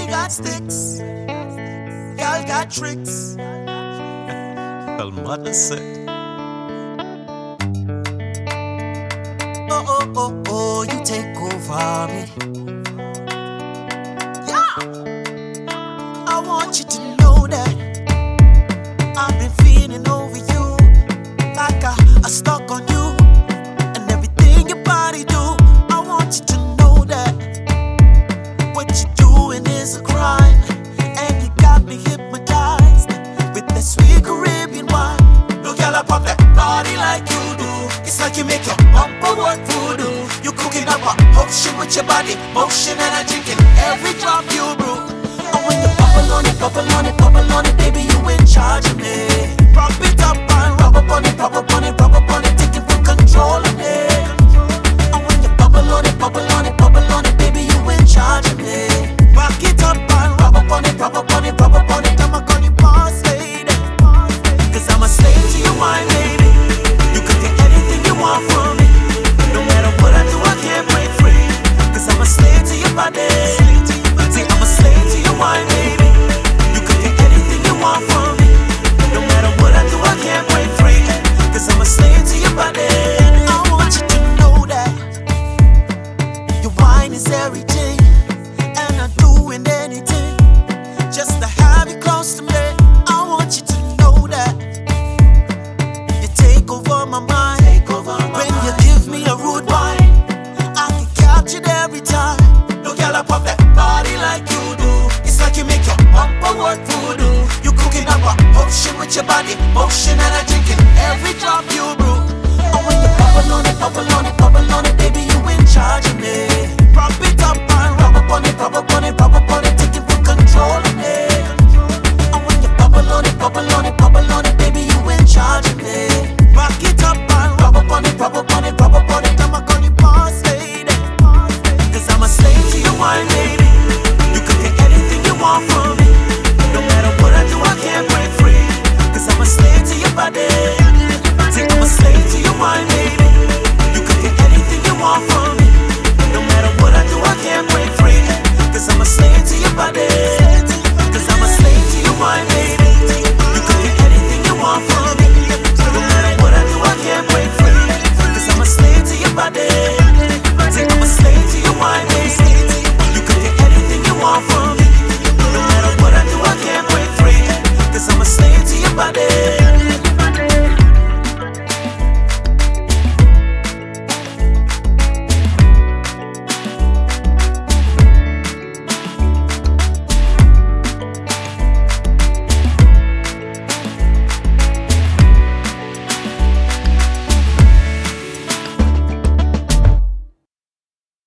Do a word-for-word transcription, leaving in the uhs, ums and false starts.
got sticks, y'all got tricks. Well, mother said, Oh, oh, oh, oh, you take over me. Yeah, I want you to know that I've been feeling over you like I, I stuck on you. And everything your body do, I want you to know that what you're doing is a crime. And you got me hypnotized with that sweet Caribbean wine. No girl I pop that body like you do. It's like you make your bumper work voodoo. You cooking up a potion with your body motion, and I drinking every drop you brew. And when you bubble on it, bubble on it, bubble on it, baby, you in charge of me. Prop it up and rub up on it, rub up on it, rub up on it, taking full control of me. And when you bubble on it, bubble on it, bubble on it, baby, you in charge of me. Rock it up and rub up on it, rub up on it, rub up on it. I'ma call you boss lady, cause I'm a slave to your wine, baby. You can get anything you want from me. No matter what I do, I can't break free, cause I'm a slave to your body. See, I'm a slave to your wine, baby. You can get anything you want from me. No matter what I do, I can't break free, cause I'm a slave to your body. I want you to know that your wine is everything, and I'm doing anything just to have you close to me. I want you to know that you take over my mind. When you give me a rude wine, I can catch it every time. No girl I pop that body like you do. It's like you make your bumper work voodoo. You cooking up a potion with your body motion, and I drinking every drop you brew. And when you bubble on it, bubble on it,